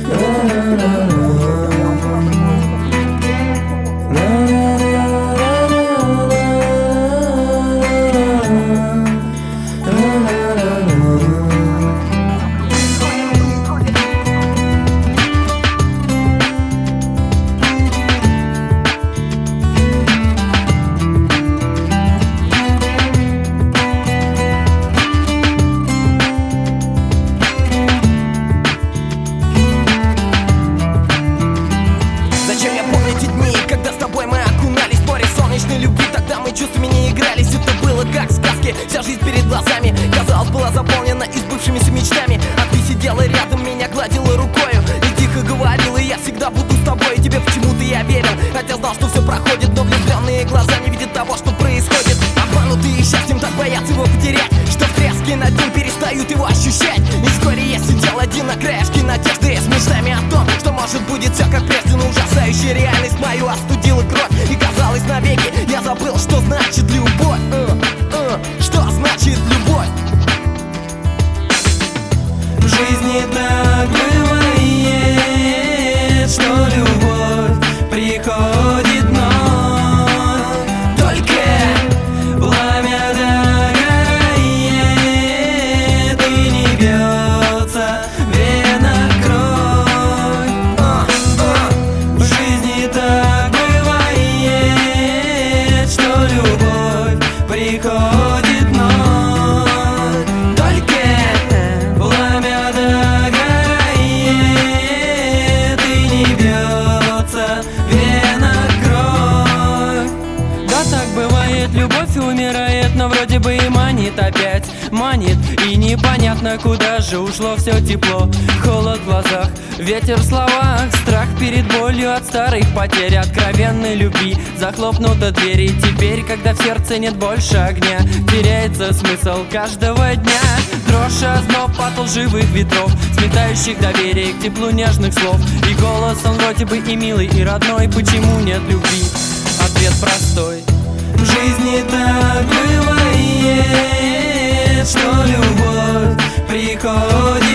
Чувствами не игрались, это было как в сказке. Вся жизнь перед глазами, казалось, была заполнена и сбывшимися мечтами. А ты сидела рядом, меня гладила рукою и тихо говорила: я всегда буду с тобой. И тебе почему-то я верил, хотя знал, что все проходит. Но влюбленные глаза не видят того, что происходит. Обманутые счастьем так боятся его потерять, что в тряске над ним перестают его ощущать. И вскоре я сидел один на краешке надежды, с мечтами о том, что может будет все как прежде. Но ужасающая реальность мою остудила кровь, и казалось навеки я забыл, что значит любовь. Что значит любовь? В жизни так бывает, что любовь приходит вновь. Только пламя догорает и не бьется вена кровь. В жизни так бывает, что любовь приходит вновь. Только пламя догорает и не бьется вена кровь. Да, так бывает, любовь умирает, но вроде бы и манит опять. Манит, и непонятно, куда же ушло все тепло. Холод в глазах, ветер в словах, страх перед болью от старых потерь, откровенной любви. Захлопнута дверь, и теперь, когда в сердце нет больше огня, теряется смысл каждого дня. Дрожь, озноб от лживых ветров, сметающих доверие к теплу нежных слов. И голос, он вроде бы и милый, и родной. Почему нет любви? Ответ простой. В жизни так бывает, что любовь приходит